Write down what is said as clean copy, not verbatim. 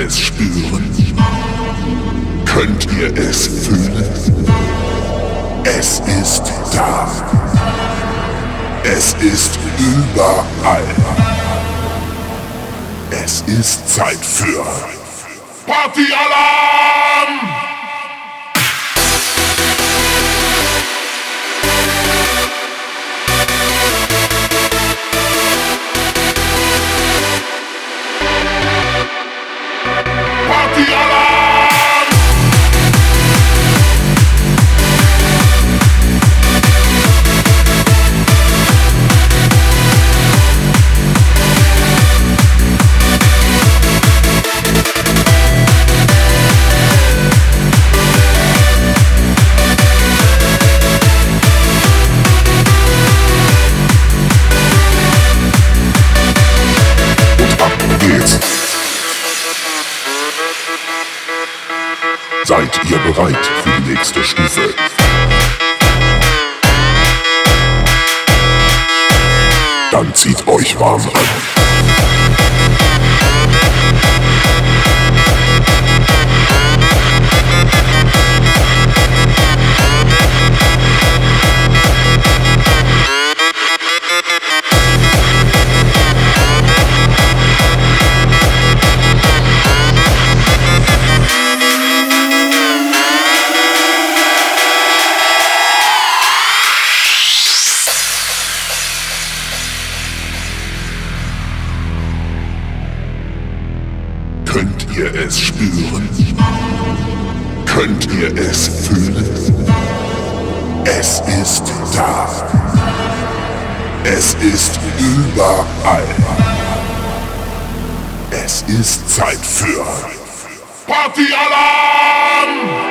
es spüren? Könnt ihr es fühlen? Es ist da. Es ist überall. Es ist Zeit für Partyalarm! Seid ihr bereit für die nächste Stufe? Dann zieht euch warm an. Könnt ihr es spüren? Könnt ihr es fühlen? Es ist da. Es ist überall. Es ist Zeit für Partyalarm!